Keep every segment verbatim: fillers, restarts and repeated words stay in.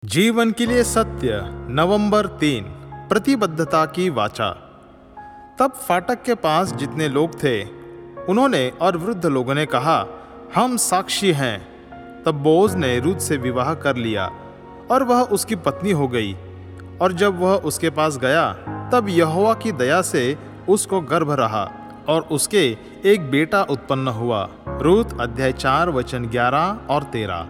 जीवन के लिए सत्य नवंबर तीन प्रतिबद्धता की वाचा। तब फाटक के पास जितने लोग थे उन्होंने और वृद्ध लोगों ने कहा, हम साक्षी हैं। तब बोअज ने रूथ से विवाह कर लिया और वह उसकी पत्नी हो गई। और जब वह उसके पास गया तब यहोवा की दया से उसको गर्भ रहा और उसके एक बेटा उत्पन्न हुआ। रूथ अध्याय चार वचन ग्यारह और तेरह।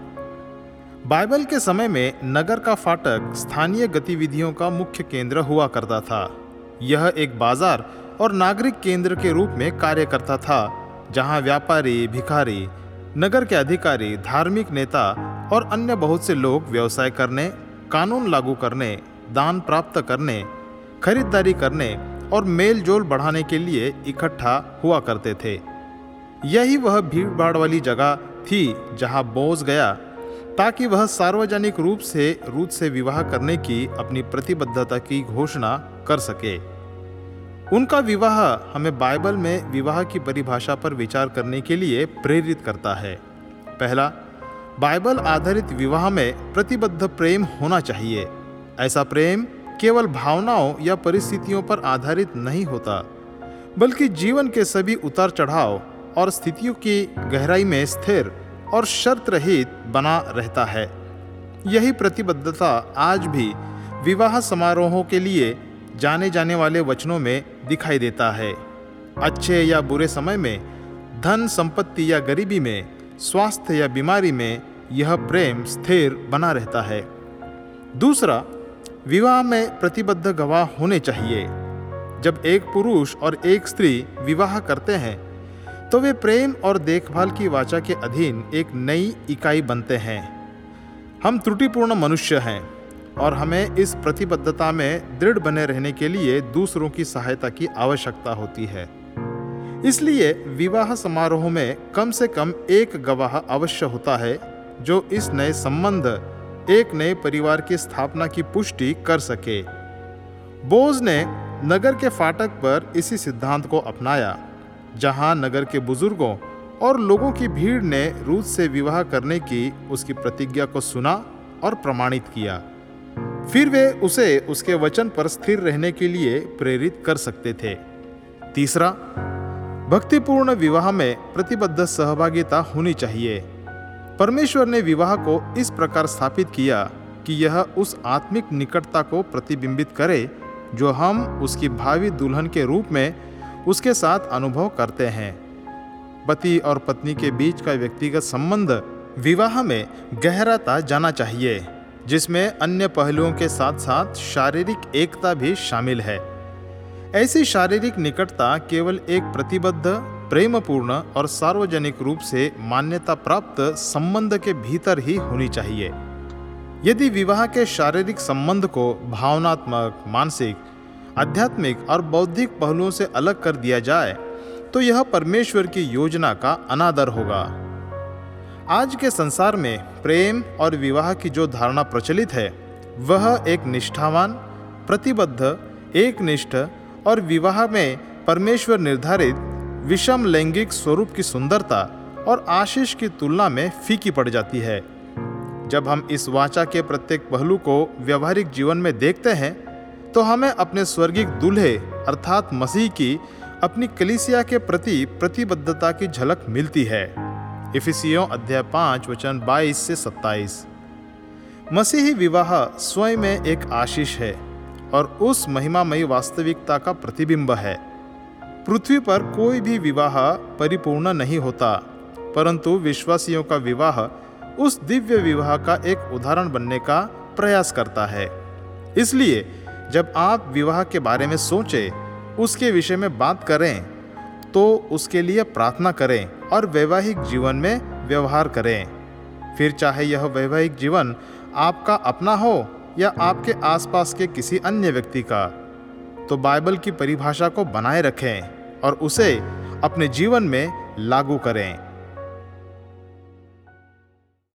बाइबल के समय में नगर का फाटक स्थानीय गतिविधियों का मुख्य केंद्र हुआ करता था। यह एक बाजार और नागरिक केंद्र के रूप में कार्य करता था, जहां व्यापारी, भिखारी, नगर के अधिकारी, धार्मिक नेता और अन्य बहुत से लोग व्यवसाय करने, कानून लागू करने, दान प्राप्त करने, खरीदारी करने और मेल जोल बढ़ाने के लिए इकट्ठा हुआ करते थे। यही वह भीड़ भाड़ वाली जगह थी जहां बोअज गया ताकि वह सार्वजनिक रूप से रूथ से विवाह करने की अपनी प्रतिबद्धता की घोषणा कर सके। उनका विवाह हमें बाइबल में विवाह की परिभाषा पर विचार करने के लिए प्रेरित करता है। पहला, बाइबल आधारित विवाह में प्रतिबद्ध प्रेम होना चाहिए। ऐसा प्रेम केवल भावनाओं या परिस्थितियों पर आधारित नहीं होता, बल्कि जीवन के सभी उतार चढ़ाव और स्थितियों की गहराई में स्थिर और शर्त रहित बना रहता है। यही प्रतिबद्धता आज भी विवाह समारोहों के लिए जाने जाने वाले वचनों में दिखाई देता है। अच्छे या बुरे समय में, धन संपत्ति या गरीबी में, स्वास्थ्य या बीमारी में यह प्रेम स्थिर बना रहता है। दूसरा, विवाह में प्रतिबद्ध गवाह होने चाहिए। जब एक पुरुष और एक स्त्री विवाह करते हैं तो वे प्रेम और देखभाल की वाचा के अधीन एक नई इकाई बनते हैं। हम त्रुटिपूर्ण मनुष्य हैं और हमें इस प्रतिबद्धता में दृढ़ बने रहने के लिए दूसरों की सहायता की आवश्यकता होती है। इसलिए विवाह समारोह में कम से कम एक गवाह अवश्य होता है जो इस नए संबंध, एक नए परिवार की स्थापना की पुष्टि कर सके। बोअज ने नगर के फाटक पर इसी सिद्धांत को अपनाया, जहां नगर के बुजुर्गों और लोगों की भीड़ ने रूथ से विवाह करने की उसकी प्रतिज्ञा को सुना और प्रमाणित किया। फिर वे उसे उसके वचन पर स्थिर रहने के लिए प्रेरित कर सकते थे। तीसरा, भक्तिपूर्ण विवाह में प्रतिबद्ध सहभागिता होनी चाहिए। परमेश्वर ने विवाह को इस प्रकार स्थापित किया कि यह उस आत्मिक निकटता को प्रतिबिंबित करे जो हम उसकी भावी दुल्हन के रूप में उसके साथ अनुभव करते हैं। पति और पत्नी के बीच का व्यक्तिगत संबंध विवाह में गहराता जाना चाहिए, जिसमें अन्य पहलुओं के साथ साथ शारीरिक एकता भी शामिल है। ऐसी शारीरिक निकटता केवल एक प्रतिबद्ध, प्रेमपूर्ण और सार्वजनिक रूप से मान्यता प्राप्त संबंध के भीतर ही होनी चाहिए। यदि विवाह के शारीरिक संबंध को भावनात्मक, मानसिक, आध्यात्मिक और बौद्धिक पहलुओं से अलग कर दिया जाए तो यह परमेश्वर की योजना का अनादर होगा। आज के संसार में प्रेम और विवाह की जो धारणा प्रचलित है वह एक निष्ठावान, प्रतिबद्ध, एकनिष्ठ और विवाह में परमेश्वर निर्धारित विषम लैंगिक स्वरूप की सुंदरता और आशीष की तुलना में फीकी पड़ जाती है। जब हम इस वाचा के प्रत्येक पहलू को व्यवहारिक जीवन में देखते हैं तो हमें अपने स्वर्गीय दूल्हे अर्थात मसीह की अपनी कलीसिया के प्रति प्रतिबद्धता की झलक मिलती है। इफिसियों अध्याय पाँच वचन बाईस से सत्ताईस। मसीही विवाह स्वयं में एक आशीष है और उस महिमामयी वास्तविकता का प्रतिबिंब है। पृथ्वी पर कोई भी विवाह परिपूर्ण नहीं होता, परंतु विश्वासियों का विवाह उस दिव्य विवाह का एक उदाहरण बनने का प्रयास करता है। इसलिए जब आप विवाह के बारे में सोचें, उसके विषय में बात करें, तो उसके लिए प्रार्थना करें और वैवाहिक जीवन में व्यवहार करें। फिर चाहे यह वैवाहिक जीवन आपका अपना हो या आपके आसपास के किसी अन्य व्यक्ति का, तो बाइबल की परिभाषा को बनाए रखें और उसे अपने जीवन में लागू करें।